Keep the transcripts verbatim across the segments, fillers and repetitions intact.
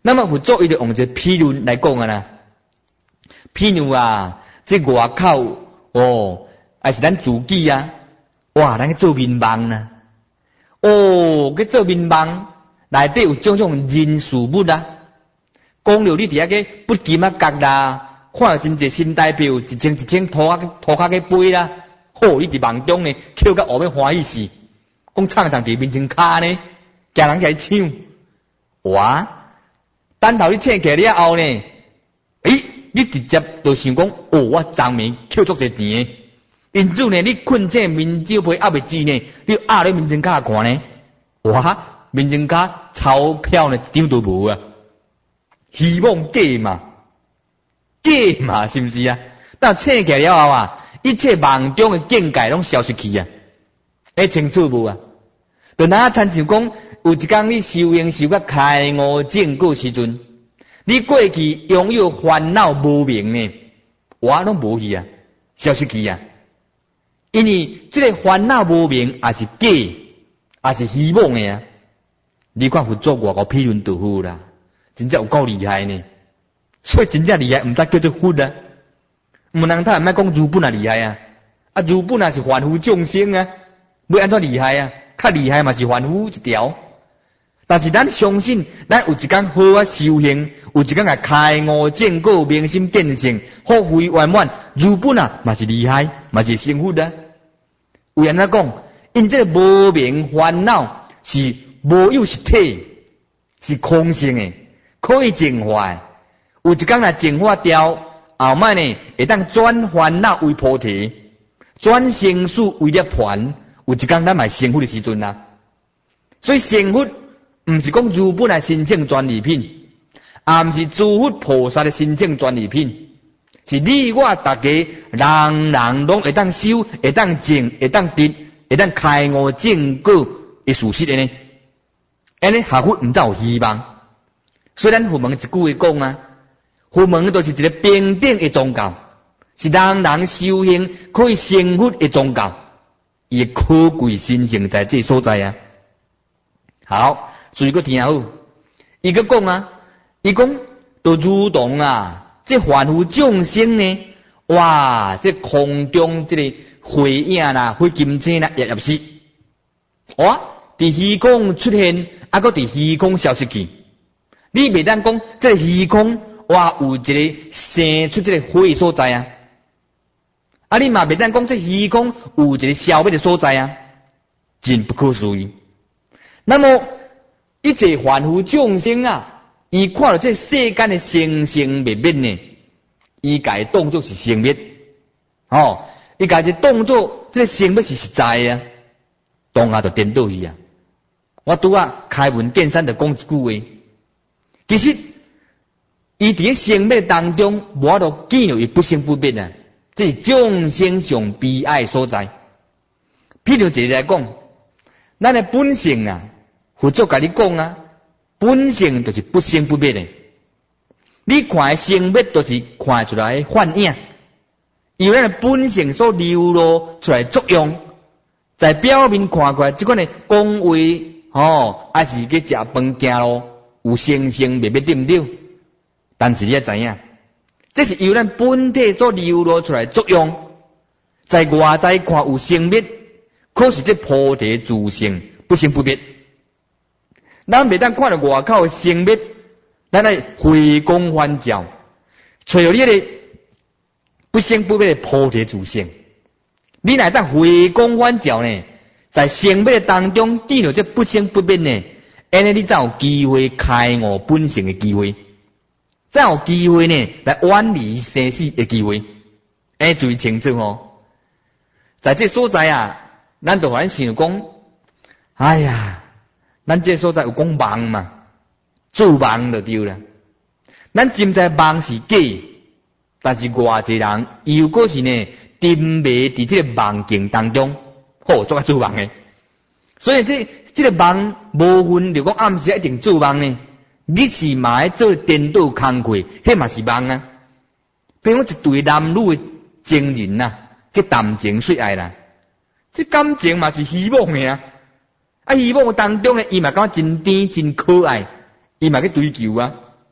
那么佛祖伊就用一个譬喻来讲啊啦，譬如啊，这外口哦，还是咱自己啊，哇，咱去做面梦啊，哦，去做面梦，内底有种种人事物啊，讲到你伫遐个不金啊角啦，看到真济新代表一千一千涂骹涂骹个杯啦，好，你伫梦中呢，跳到后面欢喜死，讲唱唱伫面前骹呢，惊人起来唱，哇！等头你醒起来了后呢，诶，你直接就想讲，哦，我昨暝捡足侪钱诶，因此呢，你困这面酒杯还未止呢，你压咧面前骹看呢，哇，面前骹钞票呢一张都无啊，希望假嘛，假嘛，是毋是啊？等醒起来了后啊，一切梦中诶境界拢消失去啊，诶，清楚无啊？就哪亲像讲。有一天你修行修到开悟正果时阵，你过去拥有烦恼无明呢，我拢无去啊，消失去啊。因为这个烦恼无明也是假，也是希望的啊。你看佛祖外国批论度好啦，真正有够厉害呢。所以真正厉害，唔得叫做佛啊。唔能他唔爱讲如本啊厉害啊，啊如本啊是凡夫众生啊，要安怎厉害啊？较厉害嘛是凡夫一条。但是咱相信，咱有一天好啊修行，有一天啊开悟正果，明心见性，福慧圆满，如本啊嘛是厉害，嘛是成佛啊。有人在讲，因这个无明烦恼是无有实体，是空性的，可以净化。有一天啊净化掉，后摆呢会当转烦恼为菩提，转生死为涅槃。有一天咱嘛成佛的时阵啊，所以成佛。唔是讲如本来申请专利品，也唔是诸佛菩萨的申请专利品，是你我大家人人拢会当修，会当证，会当得，会当开悟正果的事实的呢。安尼学佛唔才有希望。虽然佛门一句话讲啊，佛门都是一个平等的宗教，是人人修行可以成佛的宗教，伊可贵神圣在这所在啊。好。所以个听好，伊个讲啊，伊讲都如同啊，这凡夫众生呢，哇，这空中这个火影啦、火金星啦，也也是，哇，伫虚空出现，啊，搁伫虚空消失去。你袂当讲这个虚空，哇，有一个生出这个火的所在啊，啊，你嘛袂当讲这虚空有一个消灭的所在啊，真不可思议。那么。一切凡夫众生啊，伊看到这世间的生生灭灭呢，伊家当作是生灭，哦，伊家这当作这个生灭是实在啊，当下就颠倒去啊。我拄啊开门见山就讲一句话，其实伊伫生灭当中，无法度见到伊不生不灭啊，这是众生上悲哀所在。譬如一个来讲，咱的本性啊。佛祖甲你讲啊，本性就是不生不灭的。你看的生灭都是看出来的幻影，由咱的本性所流露出来的作用，在表面看过来，即款的讲话哦，还是去食饭行路，有生生灭灭对不对？但是你要知影，这是由咱本体所流露出来的作用，在外在看有生灭，可是这菩提自性不生不灭。咱袂当看到外口的生灭，咱来回光返照，找到你个不生不灭的菩提自性。你乃当回光返照呢，在生灭当中见到这不生不灭呢，安尼你才有机会开悟本性的机会，才有机会呢来远离生死的机会。哎，注意清楚哦，在这所在啊，咱就反想讲，哎呀。咱这所在有讲梦嘛，做梦就对了。咱真在梦是假，但是外济人又果是呢，沉迷伫这个梦境当中，好做啊做梦的。所以这这个梦无分就讲暗时一定做梦呢，你是嘛爱做颠倒空隙，迄嘛是梦啊。比如讲一对男女的情人呐、啊，去谈情说爱啦，这感情嘛是希望的啊。啊，希望当中呢，伊嘛感觉真甜真可爱，伊嘛去追求啊。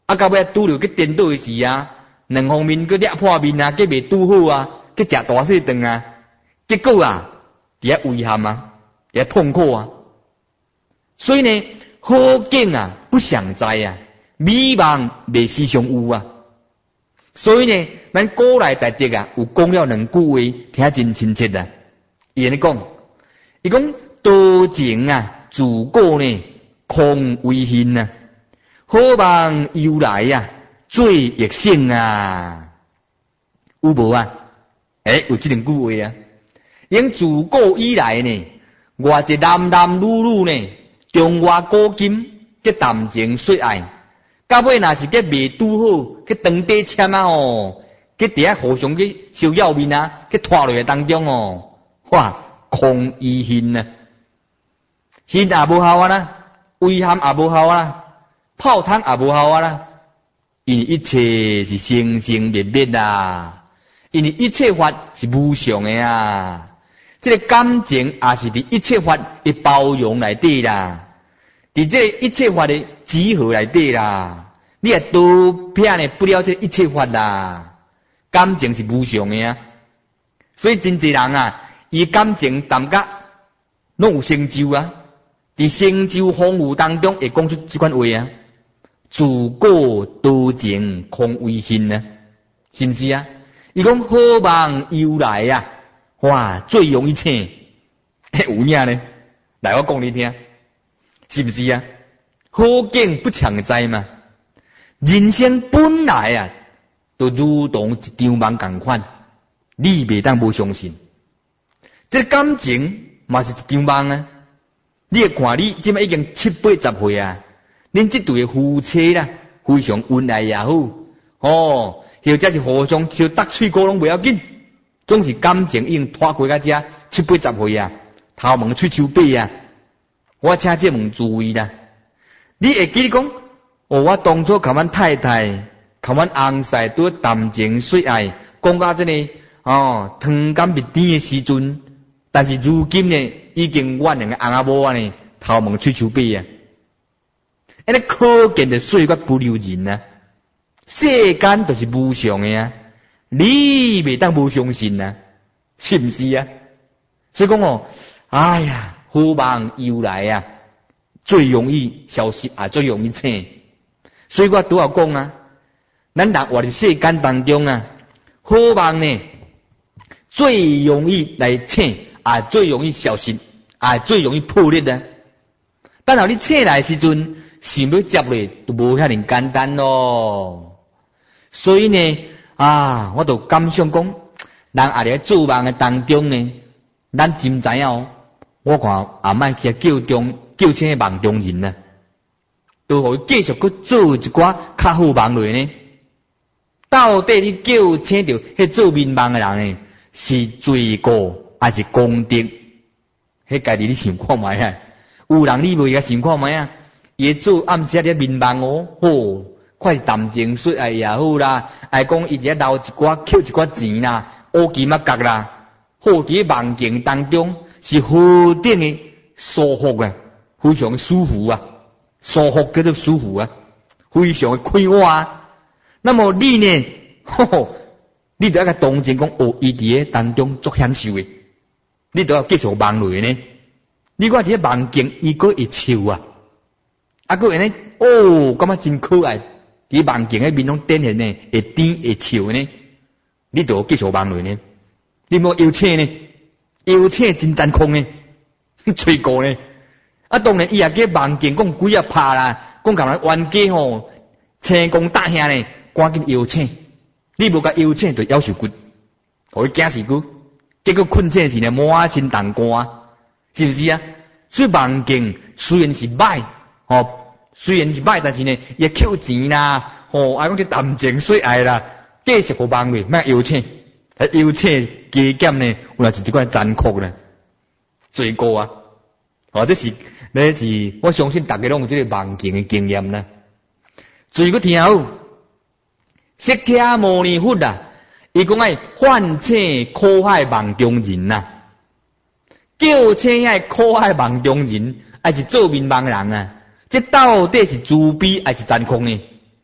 啊，到尾拄着去颠倒的时啊，两方面去掠破面啊，计袂拄好啊，去食大细顿啊，结果啊，伫遐遗憾啊，伫遐痛苦啊。所以呢，好景啊不常在啊，美梦未时常有啊。所以呢，咱古来大德啊，有讲了两句话，听真亲切啊。伊安尼讲，伊讲多情啊，自古呢空为恨啊，好梦由来啊，最易醒啊，有无啊？诶、欸，有这两句话啊。因自古以来呢，偌一男男女女呢，中外古今，去谈情说爱。到尾若是计未拄好，去当底签啊哦，去伫遐互相去烧要面啊，去拖落来当中哦，哇，空遗恨啊，恨也无效啊啦，遗憾也无效啊啦，泡汤也无效啊啦，因为一切是生生灭灭啊，因为一切法是无常的啊，这个感情也是伫一切法的包容内底啦。伫这一切法的集合内底啦，你也都骗呢不了这一切法啦。感情是无常的啊，所以真侪人啊，伊感情淡甲拢有成就啊。伫成就风雨当中，会讲出这款话啊：自古多情空为恨啊，是毋是啊？伊讲好梦由来啊，哇，最容易醒，有影呢？来，我讲你听。是不是啊？好景不常在嘛。人生本来啊，都如同一场梦共款，你袂当无相信。这感情嘛是一场梦啊。你会看你即摆已经七八十岁啊，恁这对夫妻啦，非常恩爱也好，哦，或者是互相就搭喙膏拢袂要紧，总是感情已经拖过到遮七八十岁啊，头毛喙手背啊。我请这问诸位啦，你会记得讲，哦，我当初甲阮太太、甲阮翁婿拄谈情说爱，讲到这个哦，汤干蜜甜的时阵，但是如今呢，已经阮两个翁仔某啊呢，头毛喙手背啊，安尼可见的岁月不留人啊，世间都是无常的啊，你袂当无相信啊，是毋是啊？所以讲哦，哎呀。好梦由来啊，最容易消失啊，最容易醒。所以我拄好讲啊，咱人活伫世间当中啊，好梦呢最容易来醒，啊最容易消失，啊最容易破裂啊。但后你醒来时阵，想要接咧都无遐尼简单咯。所以呢，啊，我就感想讲，人也伫做梦的当中呢，咱真知影哦。我看也莫去叫中叫这梦中人啊，都互伊继续去做一寡较好梦类呢。到底你叫请着迄做面梦的人呢，是罪过还是功德？迄家己你想看觅啊？有人你袂甲想看觅啊？伊做暗时咧面梦哦，吼，快是谈情说爱也好啦，爱讲伊只留一寡捡一寡钱啦，乌金啊角啦，好伫梦境当中。是何等的舒服啊，非常的舒服啊，舒服叫做舒服啊，非常的快活啊。那么你呢？吼吼，你都要甲同情讲，哦，伊伫个当中足享受的，你都要继续梦落呢。你看伫个梦境，伊个会笑啊，啊个安尼，哦，感觉真可爱。伫梦境迄面拢展现呢，会甜会笑呢，你都要继续梦落呢。你莫摇车呢？摇车真残酷呢，吹过呢。啊，当然伊也叫梦境讲鬼啊拍啦，讲甲人冤家吼，青公大兄呢，赶紧摇车。你无甲摇车就咬手骨，互伊惊死骨。结果困醒时呢，满身冻寒，是毋是啊？所以梦境虽然是歹，吼，虽然是歹，但是呢，也扣钱啦，吼，啊讲去谈情说爱啦，继续互梦咧，莫摇车。啊，摇车加减呢，有若是一款残酷呢，罪过啊！哦，这是，这是我相信大家拢有这个梦境的经验啦。最个听好，释迦牟尼佛啊，伊讲爱唤醒苦海梦中人呐，叫醒爱苦海梦中人，还是做面梦人啊？这到底是慈悲还是残酷呢？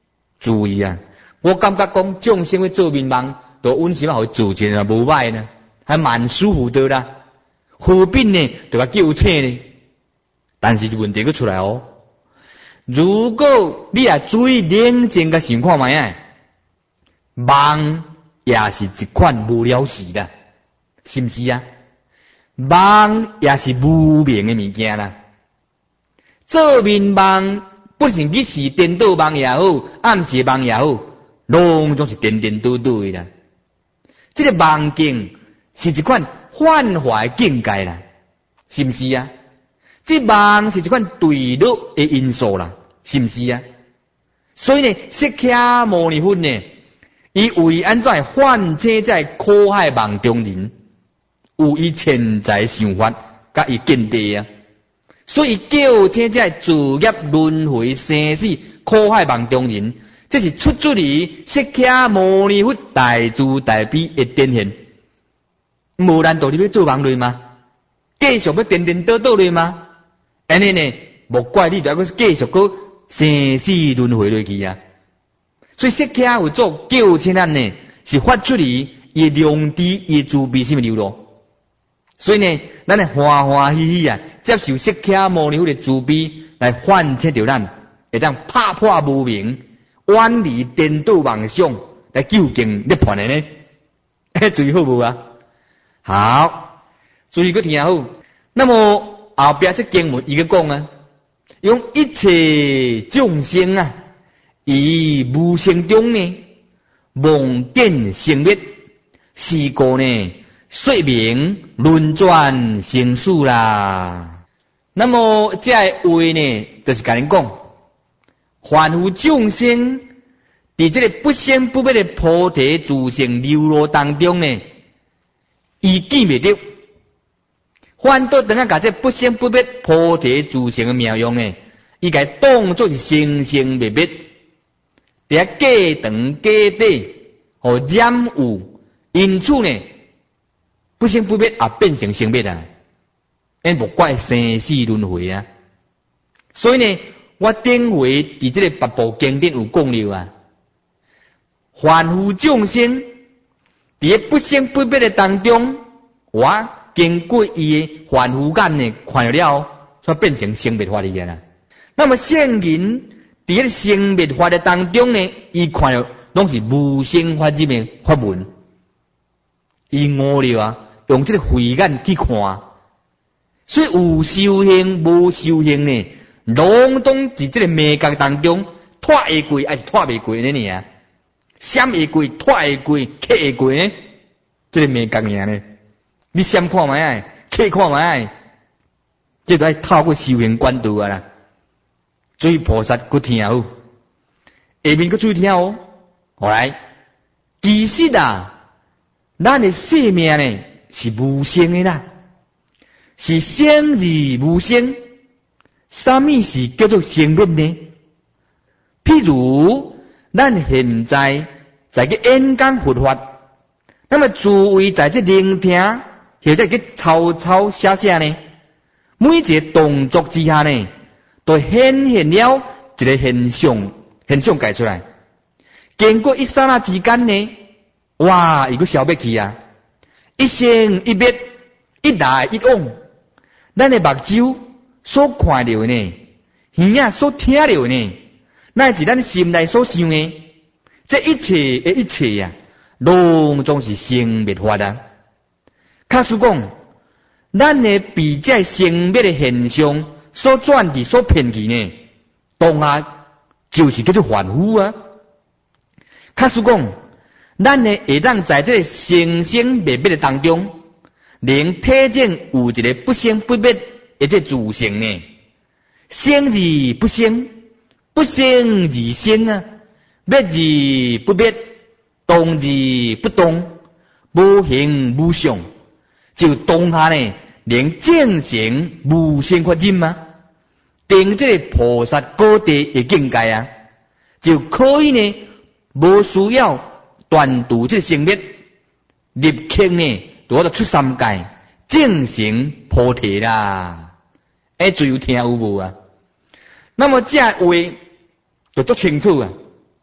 注意啊！我感觉讲众生要做面梦，都温习好做起来无歹呢，还蛮舒服的啦。何必呢？就甲叫醒呢？但是问题佫出来哦。如果你也注意冷静甲想看卖啊，梦也是一款无了事的，是毋是啊？梦也是无明的物件啦。做面梦不是日时颠倒梦也好，暗时梦也好，拢总是颠颠倒倒的啦。这个梦境是一款幻化的境界啦，是毋是啊？这梦是一款对立的因素啦，是毋是啊？所以呢，释迦牟尼佛呢，伊为安怎唤醒在苦海梦中人，有伊潜在想法，甲伊见地啊。所以叫这在自业轮回生死苦海梦中人，这是出自于释迦牟尼佛大慈大悲的典现。无难道你要做梦类吗？继续要颠颠倒倒类吗？安尼呢，莫怪你着要继续个生死轮回落去啊！所以释迦有做叫请咱呢，是发出于伊良知、伊慈悲什么流露。所以呢，咱呢欢欢喜喜啊，接受释迦牟尼佛的慈悲来唤醒着咱，会当拍破无明，远离颠倒妄想，来究竟涅槃的呢？注意好无啊？好，注意个听好。那么后壁这经文伊个讲啊，用一切众生啊，以无生中呢，梦见生灭，是故呢，说明轮转生死啦。那么这话呢，就是甲恁讲，凡夫众生伫这个不生不灭的菩提自性流露当中呢，伊见未到。反倒等下甲这不生不灭菩提自性的妙用呢，伊甲当作是生生灭灭，伫遐假长假短，互染污，因此呢，不生不灭也变成生灭啊，因无怪生死轮回啊。所以呢，我顶回伫这个八部经典有讲了啊，凡夫众生伫不生不灭的当中，我经过伊的凡夫眼呢，看了，才变成生灭法的啦。那么圣人伫迄个生灭法的当中呢，伊看了拢是无生法入的法门，伊悟了啊，用这个慧眼去看，所以有修行无修行呢，拢拢伫这个迷角当中脱会过还是脱未过呢？呢啊，闪会过、脱会过、克会过呢？这个迷角尔呢？你闪看卖爱，克看卖爱，这都要透过修行管道啊啦。所以菩萨佮听好，下面佮注意听哦。好来，其实啊，咱的生命呢是无生的啦，是生而无生。什么是叫做生灭呢？譬如咱现在在个演讲佛法，那么诸位在这聆听。或者去抄抄写写呢，每一个动作之下呢，都显现了一个现象，现象解出来。经过一刹那之间呢，哇，伊个消灭去啊！一生一灭，一来一往，咱的目睭所看到呢，耳仔所听到呢，乃至咱心内所想的，这一切的一切啊，拢总是生灭法啊。假使讲，咱的被这生灭的现象所转去、所骗去呢，当下就是叫做凡夫啊。假使讲，咱呢会当在这生生灭灭的当中，能体证有一个不生不灭的这自性呢，生而不生，不生而生啊，灭而不灭，动而不动，无形无相。就当下呢，能证成无生法忍吗？定这个菩萨高地的境界啊，就可以呢，无需要断除这个生灭，立刻呢，就出三界，证成菩提啦。哎，最有听有无啊？那么这话就足清楚啊。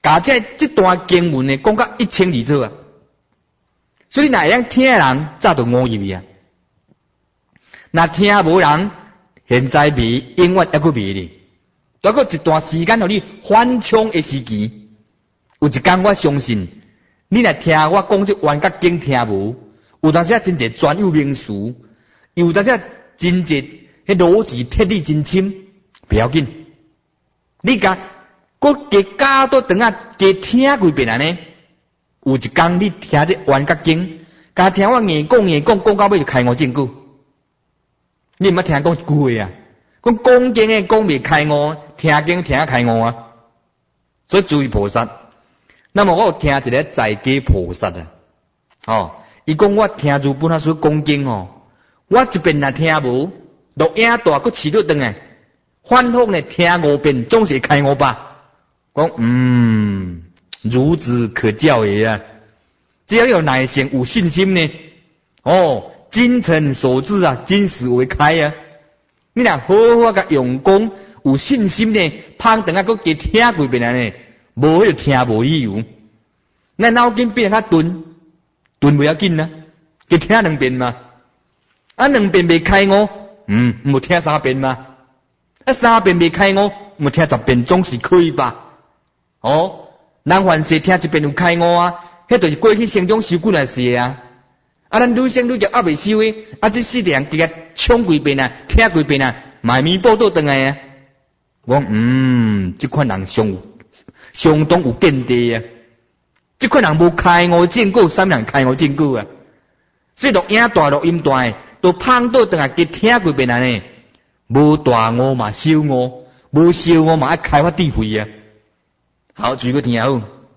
甲这这段经文呢讲到一清二楚啊，所以哪样听的人早就误入去啊，那听无人现在迷，永远还佫迷哩。再过一段时间互你缓冲的时期，有一天我相信，你若听我讲这冤甲经听无，有当时真侪专有名词，有当时真侪迄逻辑铁理真深，不要紧，你甲佫加加多等下加听几遍安尼，有一天你听这冤甲经，甲听我硬讲硬讲讲到尾就开悟证据，你毋捌听讲一句话啊？讲讲经诶讲未开悟，听经听开悟啊！所以注意菩萨。那么我有听一个在家菩萨啊，哦，伊讲我听住本阿叔讲经哦，我一遍若听无，录影带佫饲倒转来，反复呢听五遍，总是开悟吧？讲嗯，孺子可教也啊！只要有耐性、有信心呢，哦，精诚所至啊，金石为开啊！你若好好甲用功，有信心呢，旁等下佫加听几遍安尼，无迄个听无理由。咱脑筋变较钝，钝不要紧啊，加听两遍嘛。啊，两遍未开悟，嗯，无听三遍嘛。啊，三遍未开悟，无听十遍总是可以吧？哦，人凡事听一遍有开悟啊，迄就是过去生中修过来事啊。啊，咱愈生愈业还未修诶，啊，这世地人直接唱几遍啊，听几遍啊，买米报倒转来啊。我讲嗯，这款人相相当有见地啊。这款人无开悟证据，啥物人开悟证据啊？所以录影带、录音带，都放倒转来，加听几遍安尼，无大悟嘛小悟，无小悟嘛爱开发智慧啊。好，注意个听好。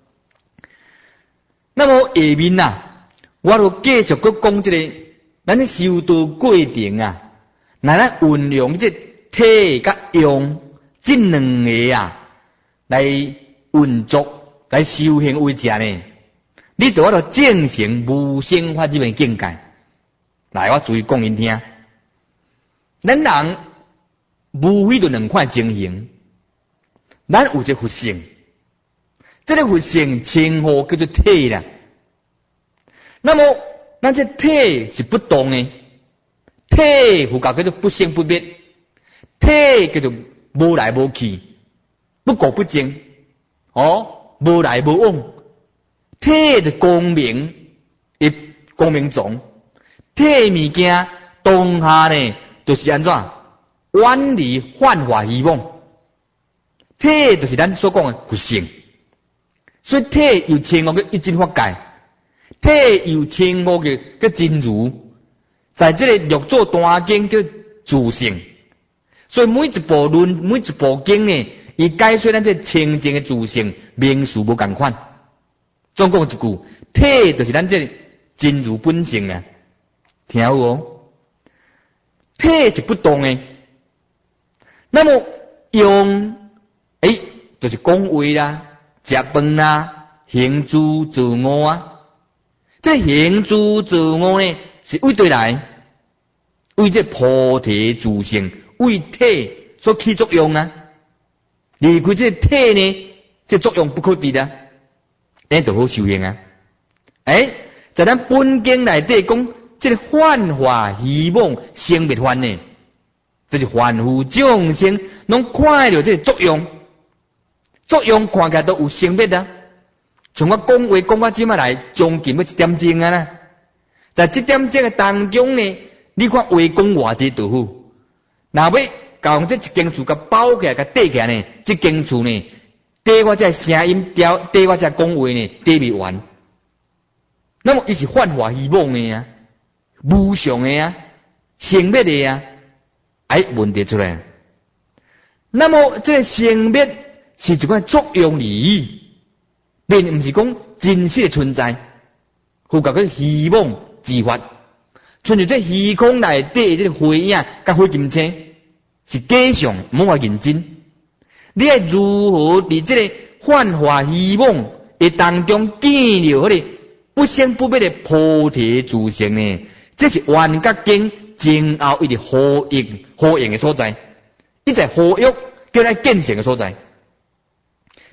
那么下面啊。我就继续搁讲这个，咱的修道过程啊，那咱运用这体甲用这两个啊来运作来修行为者呢，你就我着正行无生法这边境界。来，我注意讲因听，咱人无非就两款情形，咱有一个佛性，这个佛性称呼叫做体啦。那么，咱这体是不动的，体佛教叫做不生不灭，体叫做无来无去，不垢不净，哦，无来无往，体的光明，一光明种，体物件当下呢，就是安怎远离幻化希望，体就是咱所讲的佛性，所以体又称我叫一真法界。体又称呼嘅叫真如，在这个六祖大经叫自性，所以每一部论、每一部经呢，伊解说咱这清净嘅自性，名词无共款。总共一句，体就是咱这真如本性啊，听好哦。体是不动的，那么用诶，就是讲话啦、食饭啦、行住坐卧啊。这行住坐卧呢，是为对来，为这菩提自性，为体所起作用啊。离开这体呢，这作用不可得的，咱就好修行啊。诶，在咱本经内底讲，这个幻化希望生灭幻呢，就是凡夫众生拢看到这个作用，作用看起来都有生灭的。从我讲话讲到即摆来，将近要一点钟啊啦，在这点钟的当中呢，你看话讲偌济就好。若要甲用这一间厝甲包起来、甲缀起来呢，这间厝呢，缀我这声音调，缀我这讲话呢，缀未完。那么伊是幻化希望的啊，无常的啊，生灭的啊，哎，问题出来。那么这生灭是一款作用而已。并唔是讲真实的存在，佛教叫希望自发，像是这虚空内底这个灰影甲灰金星是假象，唔好话认真。你要如何伫这个幻化希望的当中见到迄个不生不灭的菩提自性呢？这是缘觉经前后一个呼应呼应的所在，一在呼吁叫咱见性的所在。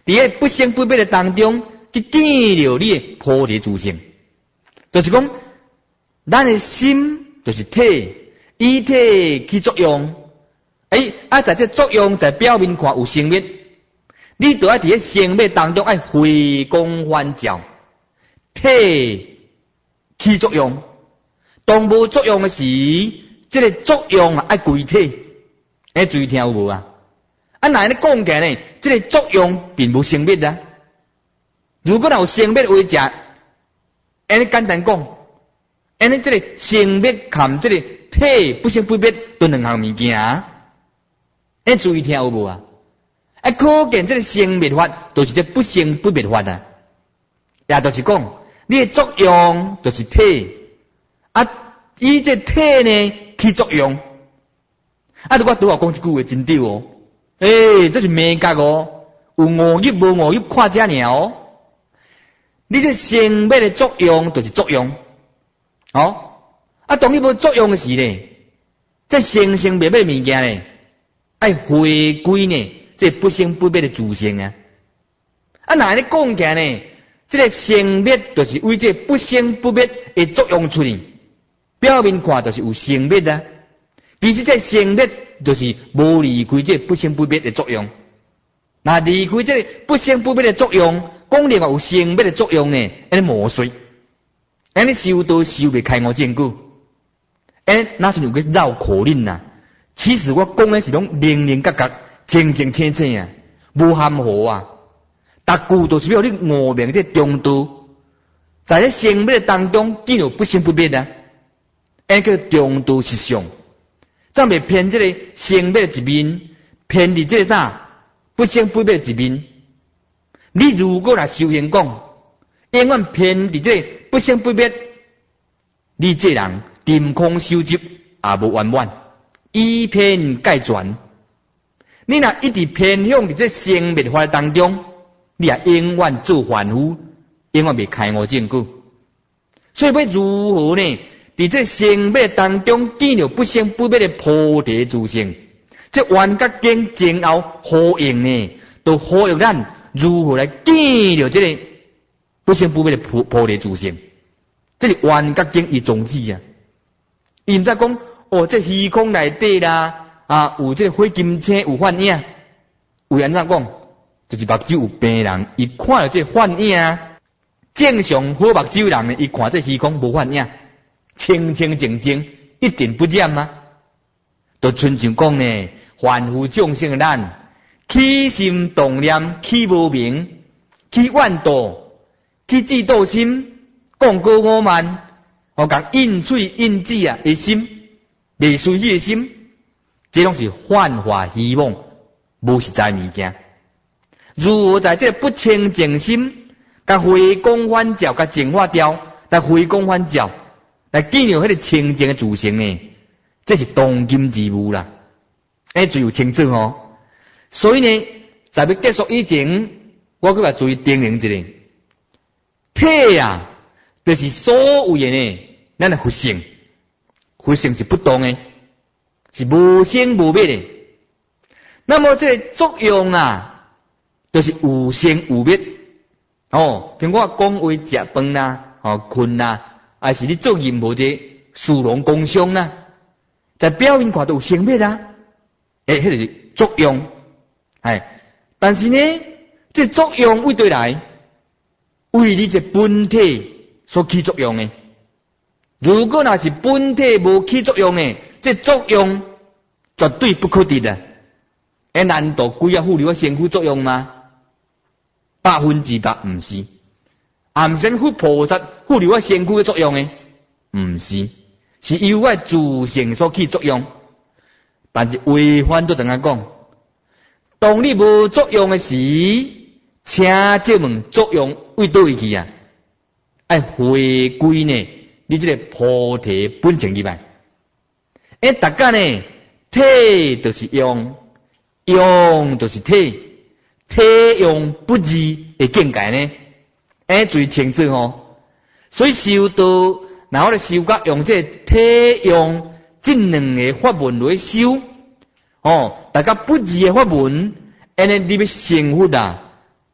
伫个不生不灭的当中，去见到你的菩提自性，就是讲，咱的心就是体，以体去作用。哎，啊，在这作用在表面看有生灭，你都要伫个生灭当中爱回光返照，体起作用。当无作用的时，这个作用啊爱归体。哎，注意听有无啊？啊，那你讲起来呢？这个作用并无生灭啊。如果有生灭为食，安尼简单讲，安尼这个生灭含这个体不生不灭都两项物件。哎，注意听有无啊？啊，可见这个生灭法就是这不生不灭法啊。也就是讲，你的作用就是体，啊，以这体呢起作用。啊，如果拄好讲一句话真对哦，诶、欸，这是美角哦，有误入无误入看遮尔哦。你这生灭的作用就是作用，哦，啊，当你无作用的时咧，这生生灭灭的物件咧，爱回归呢，这不生不灭的自性啊。啊，那你讲起来呢，这个生灭就是为这不生不灭的作用出嚟，表面看就是有生灭啊。其实这生灭就是无离开这不生不灭的作用。那离开这不生不灭的作用，讲另外有生灭的作用呢，安尼无衰，安尼修道修未开悟证据，安尼哪就有个绕口令啊？其实我讲的是拢零零角角、清清清清啊，无含糊啊。逐句都是要你悟明这中道，在这生灭当中见到不生不灭啊，安尼叫中道实相。咱袂偏这个生灭一面，偏离这个啥不生不灭一面。你如果来修行讲，永远偏离这个不生不灭，你这人定空修集也无圆满，以偏概全。你若一直偏向伫这生灭法当中，你也永远做凡夫，永远袂开悟证据。所以要如何呢？伫这生灭当中见到不生不灭的菩提自性，这缘觉经前后呼应呢，都呼应咱如何来见到这个不生不灭的菩菩提自性。这是缘觉经一宗旨啊。伊毋知讲哦，这虚空内底啦，啊有这个火金星有幻影，为安怎讲？就是目睭有病人，伊看到这幻影，正常好目睭人呢，伊看这虚空无幻影。清清净净，一点不染啊！都亲像讲呢，凡夫众生咱起心动念，起无明，起怨妒，起嫉妒心，讲过我慢，我讲印嘴印字啊，的心未随迄个心，这拢是幻化希望，无实在物件。如何在这不清净心，甲回光返照，甲净化掉，来回光返照。来见到迄个清净的自性呢，这是当今之务啦。哎，最有清楚哦。所以呢，在要结束以前，我搁来注意叮咛一下，体啊，就是所有的呢，咱的佛性，佛性是不动的，是无生无灭的。那么这个作用啊，就是有生有灭。哦，譬如我讲话食饭啦，哦困啦。还是你做任何这殊荣工商啦，在表面看都有生灭啦，诶，迄个作用，哎，但是呢，这作用为对来，为你这本体所起作用的。如果那是本体无起作用的，这作用绝对不可得的。诶，难道鬼啊护理我身躯作用吗？百分之百唔是。暗身佛菩萨护理我身躯的作用呢？唔是，是由我自性所起作用。但是违反都等下讲，当你无作用的时，请这问作用为倒位去啊？爱回归呢？你这个菩提本性入来。诶，大家呢，体就是用，用就是体，体用不二的境界呢？诶，最清楚哦。所以修道，然后咧修甲用这体用这两个法门来修，哦，大家不二的法门，安尼你要成佛啊，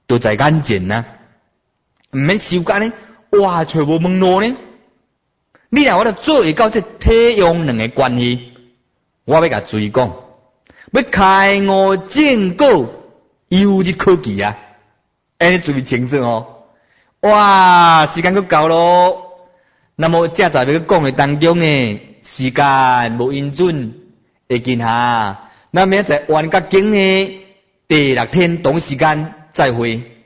都在眼前呐，毋免修改呢，哇，找无门路呢。你若我著做会到这体用两个关系，我要甲注意讲，要开悟正果，有日可期啊！安尼注意清楚哦。哇，时间都到咯。那么正在要讲的当中呢，时间无允准，会见下。那明仔载完甲经呢，第六天同时间再会。